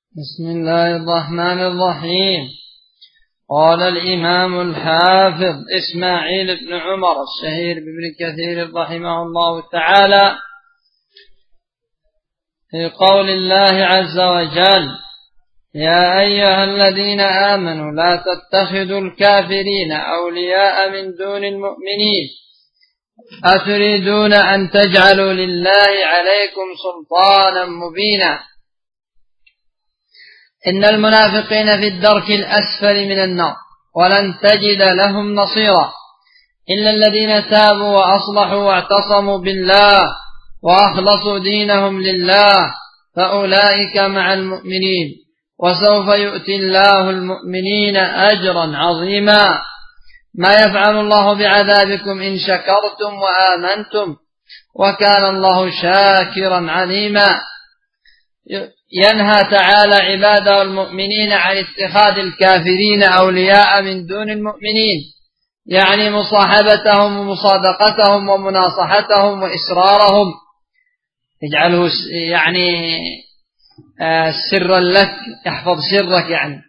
بسم الله الرحمن الرحيم. قال الإمام الحافظ إسماعيل بن عمر الشهير بابن كثير رحمه الله تعالى في قول الله عز وجل: يا أيها الذين آمنوا لا تتخذوا الكافرين أولياء من دون المؤمنين أتريدون أن تجعلوا لله عليكم سلطانا مبينا. إن المنافقين في الدرك الأسفل من النار ولن تجد لهم نصيرا إلا الذين تابوا وأصلحوا واعتصموا بالله وأخلصوا دينهم لله فأولئك مع المؤمنين وسوف يؤتي الله المؤمنين أجرا عظيما. ما يفعل الله بعذابكم إن شكرتم وآمنتم وكان الله شاكرا عليما. ينهى تعالى عباده المؤمنين عن اتخاذ الكافرين أولياء من دون المؤمنين، يعني مصاحبتهم ومصادقتهم ومناصحتهم وإسرارهم، يجعله يعني سرا لك، يحفظ سرك يعني،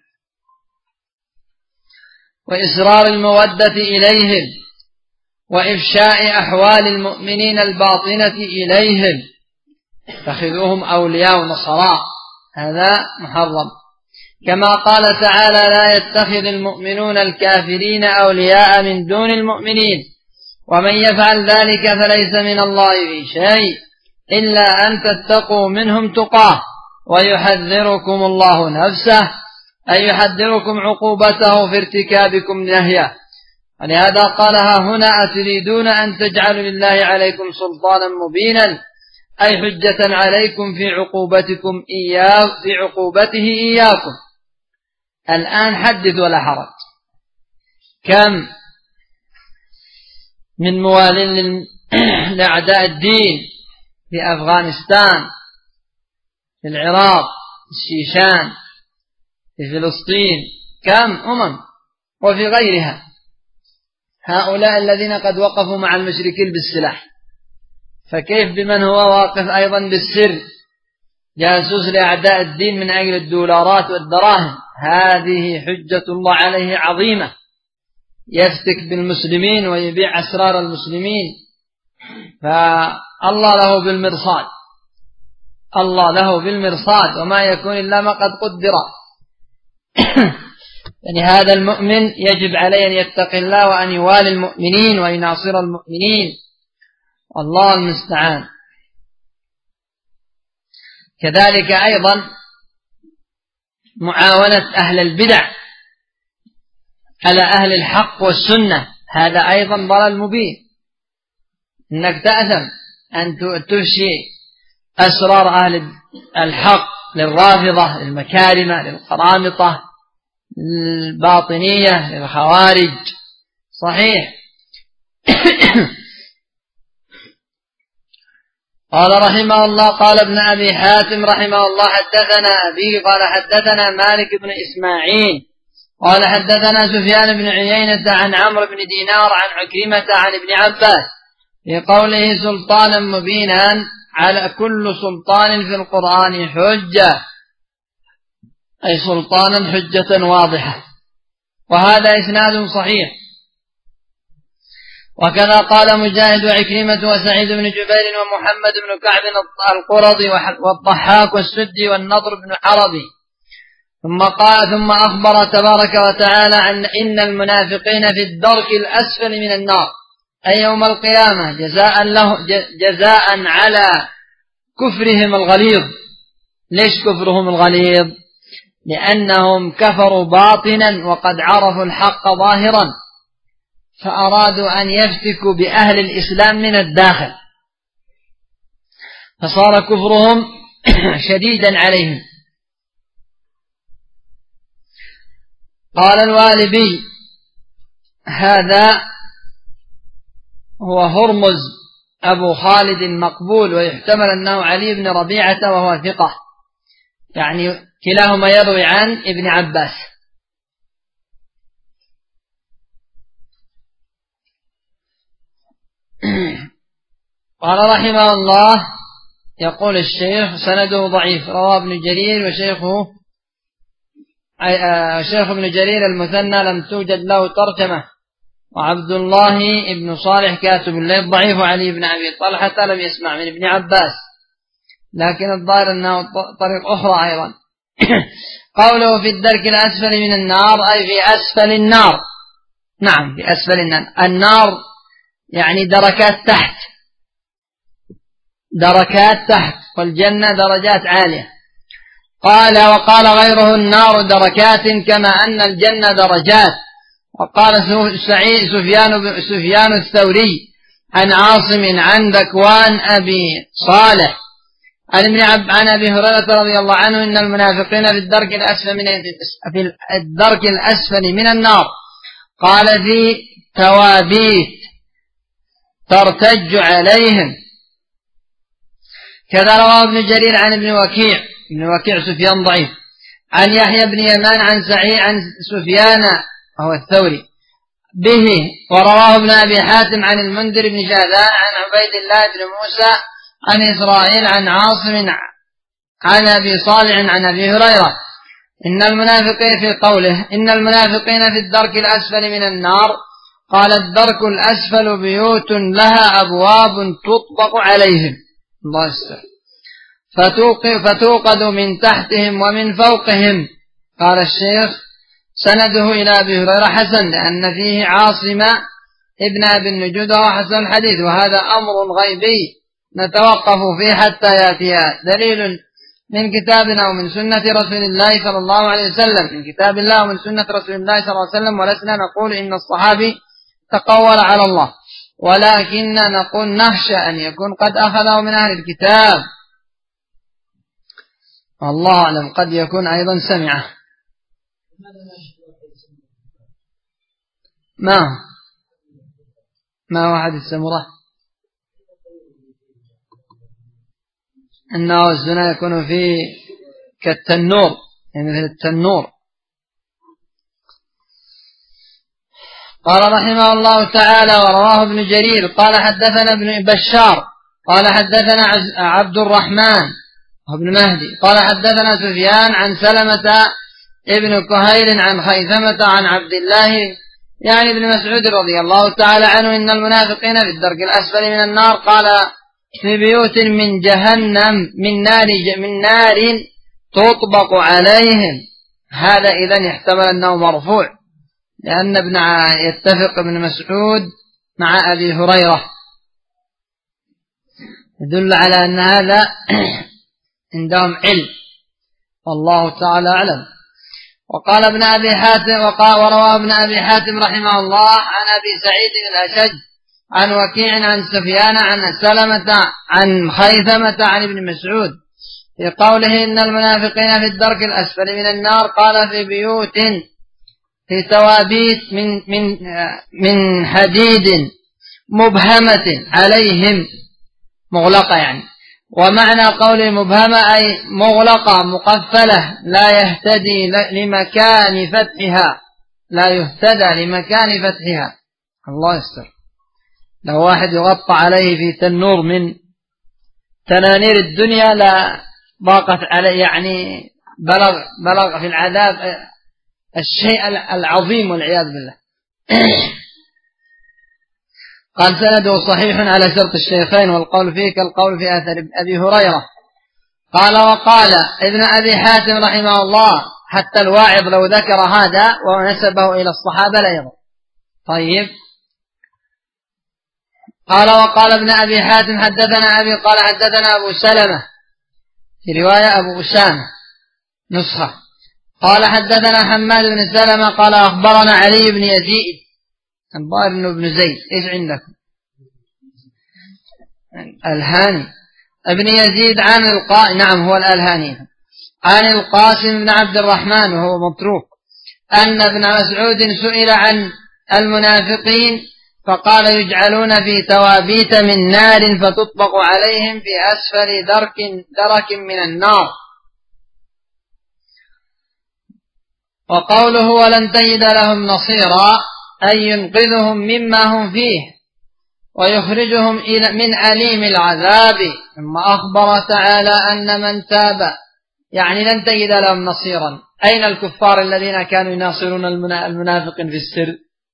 وإسرار المودة إليهم وإفشاء أحوال المؤمنين الباطنة إليهم، اتخذوهم أولياء ونصراء، هذا محرم. كما قال تعالى: لا يتخذ المؤمنون الكافرين أولياء من دون المؤمنين ومن يفعل ذلك فليس من الله في شيء إلا أن تتقوا منهم تقاه ويحذركم الله نفسه، أي يحذركم عقوبته في ارتكابكم نهيه. ولهذا قالها هنا: أتريدون أن تجعلوا لله عليكم سلطانا مبينا، أي حجة عليكم في عقوبتكم إياه، في عقوبته إياكم. الآن حدث ولا حرج، كم من موال لأعداء الدين في أفغانستان، في العراق، في الشيشان، في فلسطين، كم وفي غيرها، هؤلاء الذين قد وقفوا مع المشركين بالسلاح، فكيف بمن هو واقف أيضا بالسر جاسوس لأعداء الدين من أجل الدولارات والدراهم؟ هذه حجة الله عليه عظيمة، يفتك بالمسلمين ويبيع أسرار المسلمين، فالله له بالمرصاد، الله له بالمرصاد، وما يكون إلا ما قد قدر. يعني هذا المؤمن يجب عليه أن يتقي الله وأن يوالي المؤمنين ويناصر المؤمنين، والله المستعان. كذلك أيضا معاونة أهل البدع على أهل الحق والسنة، هذا أيضا ضلال مبين، إنك تأثم أن تفشي أسرار أهل الحق للرافضة، للمكارمة، للقرامطة، للباطنية، للخوارج. صحيح. قال رحمه الله: قال ابن أبي حاتم رحمه الله: حدثنا أبي قال حدثنا مالك بن إسماعيل قال حدثنا سفيان بن عيينة عن عمرو بن دينار عن عكرمة عن ابن عباس في قوله سلطانا مبينا: على كل سلطان في القرآن حجة، أي سلطانا حجة واضحة. وهذا إسناد صحيح. وكذا قال مجاهد وعكرمة وسعيد بن جبير ومحمد بن كعب القرظي والضحاك والسدي والنضر بن حربي. ثم أخبر تبارك وتعالى عن إن المنافقين في الدرك الأسفل من النار، أي يوم القيامة، جزاء على كفرهم الغليظ. ليش كفرهم الغليظ؟ لأنهم كفروا باطنا وقد عرفوا الحق ظاهرا، فأرادوا أن يفتكوا بأهل الإسلام من الداخل، فصار كفرهم شديدا عليهم. قال الوالبي: هذا هو هرمز أبو خالد مقبول، ويحتمل أنه علي بن ربيعة وهو ثقة، يعني كلاهما يروي عن ابن عباس. قال رحمه الله: يقول الشيخ: سنده ضعيف، رواه ابن جرير وشيخه شيخ ابن جرير المثنى لم توجد له ترجمة، وعبد الله بن صالح كاتب الليل ضعيف، علي بن أبي طلحة لم يسمع من ابن عباس، لكن الظاهر أنه طريق أخرى أيضا. قوله في الدرك الأسفل من النار أي في أسفل النار. نعم في أسفل النار. النار يعني دركات تحت، دركات تحت، والجنة درجات عالية. قال وقال غيره النار دركات كما أن الجنة درجات. وقال سفيان الثوري عن عاصم عن ذكوان أبي صالح عن أبي هريرة رضي الله عنه إن المنافقين في الدرك الأسفل من النار. قال في توابيت ترتج عليهم. كذا رواه ابن جرير عن ابن وكيع سفيان ضعيف، عن يحيى بن يمان عن سعيد عن سفيان وهو الثوري به. ورواه ابن أبي حاتم عن المنذر بن شاذان عن عبيد الله بن موسى عن إسرائيل عن عاصم عن أبي صالح عن أبي هريرة إن المنافقين في قوله إن المنافقين في الدرك الأسفل من النار. قال الدرك الأسفل بيوت لها أبواب تطبق عليهم، الله يستر، فتوقد من تحتهم ومن فوقهم. قال الشيخ سنده إلى أبي هريرة حسن لأن فيه عاصم ابن أبي النجود وهو حسن الحديث، وهذا أمر غيبي نتوقف فيه حتى يأتي دليل من كتابنا ومن سنة رسول الله صلى الله عليه وسلم، من كتاب الله ومن سنة رسول الله صلى الله عليه وسلم. ولسنا نقول إن الصحابي تقول على الله، ولكن نقول نخشى أن يكون قد أخذه من أهل الكتاب، والله أعلم، قد يكون أيضا سمعه. ما هو حديث سمرة؟ إنه الزنا يكون فيه كالتنور، يعني مثل التنور. قال رحمه الله تعالى ورواه ابن جرير قال حدثنا ابن بشار قال حدثنا عبد الرحمن وابن مهدي قال حدثنا سفيان عن سلمة ابن كهيل عن خيثمة عن عبد الله يعني ابن مسعود رضي الله تعالى عنه إن المنافقين في الدرك الأسفل من النار. قال في بيوت من جهنم من نار تطبق عليهم. هذا إذن يحتمل أنه مرفوع، لأن يتفق ابن مسعود مع أبي هريرة، يدل على أن هذا عندهم علم، والله تعالى أعلم. وقال ابن أبي حاتم ورواه ابن أبي حاتم رحمه الله عن أبي سعيد الأشج عن وكيع عن سفيان عن سلمة عن خيثمة عن ابن مسعود في قوله إن المنافقين في الدرك الأسفل من النار. قال في بيوت في توابيت من حديد مبهمة عليهم، مغلقة يعني. ومعنى قول مبهمة أي مغلقة مقفلة لا يهتدي لمكان فتحها، لا يهتدى لمكان فتحها. الله يستر، لو واحد يغطى عليه في تنور من تنانير الدنيا لا ضاقت عليه، يعني بلغ في العذاب الشيء العظيم والعياذ بالله. قال سنده صحيح على شرط الشيخين، والقول فيه كالقول في أثر أبي هريرة. قال وقال ابن أبي حاتم رحمه الله حتى الواعظ لو ذكر هذا ونسبه إلى الصحابة لا يضر. طيب، قال وقال ابن أبي حاتم حدثنا أبي قال حدثنا أبو سلمة، في رواية أبو أسامة نسخة، قال حدثنا حماد بن سلمة قال أخبرنا علي بن يزيد الضار بن زيد. إيش عندكم؟ الهاني ابن يزيد عن نعم هو الألهاني، عن القاسم بن عبد الرحمن وهو متروك أن ابن مسعود سئل عن المنافقين فقال يجعلون في توابيت من نار فتطبق عليهم في أسفل درك من النار. وقوله ولن تجد لهم نصيرا أي ينقذهم مما هم فيه ويخرجهم من أليم العذاب. ثم أخبر تعالى أن من تاب يعني لن تجد لهم نصيرا أين الكفار الذين كانوا يناصرون المنافقين في السر؟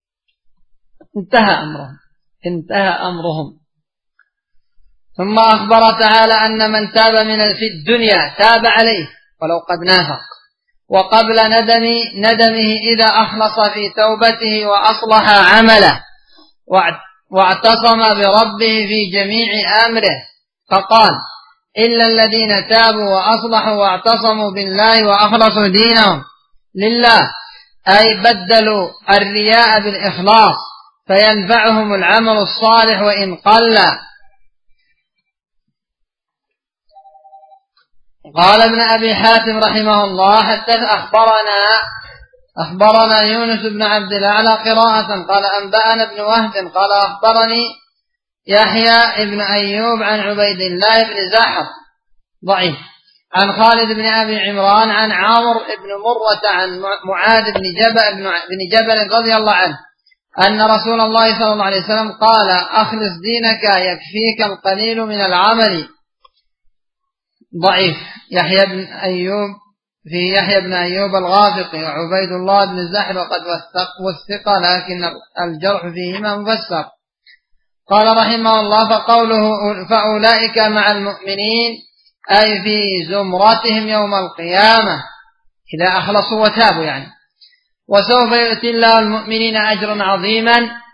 انتهى أمرهم. ثم أخبر تعالى أن من تاب في الدنيا تاب عليه ولو قد نافق، وقبل ندمه إذا أخلص في توبته وأصلح عمله واعتصم بربه في جميع أمره، فقال إلا الذين تابوا وأصلحوا واعتصموا بالله وأخلصوا دينهم لله، أي بدلوا الرياء بالإخلاص فينفعهم العمل الصالح وإن قل. قال ابن أبي حاتم رحمه الله أخبرنا يونس بن عبد الأعلى قراءة قال أنبأنا ابن وهب قال أخبرني يحيى ابن أيوب عن عبيد الله بن زاحر ضعيف عن خالد بن أبي عمران عن عامر بن مرة عن معاذ بن جبل رضي الله عنه أن رسول الله صلى الله عليه وسلم قال أخلص دينك يكفيك القليل من العمل. ضعيف. يحيى بن أيوب الغافقي وعبيد الله بن زحر وقد وثق لكن الجرح فيهما مفسر. قال رحمه الله فقوله فأولئك مع المؤمنين أي في زمرتهم يوم القيامة إذا أخلصوا وتابوا يعني، وسوف يؤتي الله المؤمنين أجرا عظيما.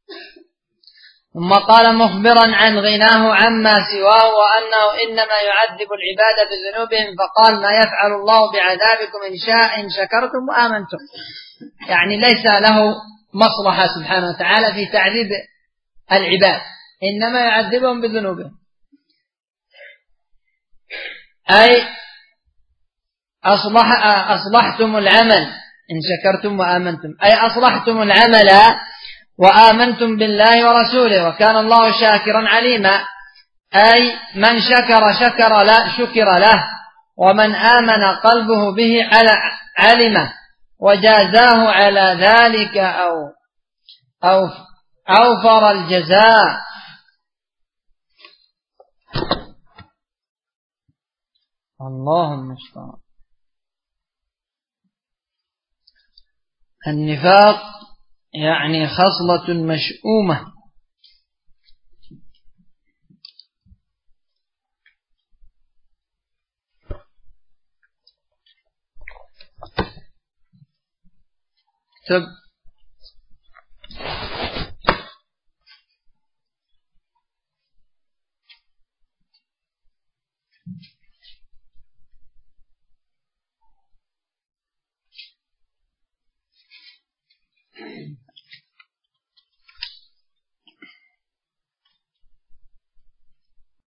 ثم قال مخبرا عن غناه عما سواه وأنه إنما يعذب العباد بذنوبهم، فقال ما يفعل الله بعذابكم إن شكرتم وآمنتم، يعني ليس له مصلحة سبحانه وتعالى في تعذيب العباد، إنما يعذبهم بذنوبهم. أي أصلحتم العمل إن شكرتم وآمنتم، أي أصلحتم العمل وآمنتم بالله ورسوله وكان الله شاكرا عليما، أي من شكر له ومن آمن قلبه به علمه وجازاه على ذلك أو أوفر الجزاء. اللهم المستعان. النفاق يعني خصلة مشؤومة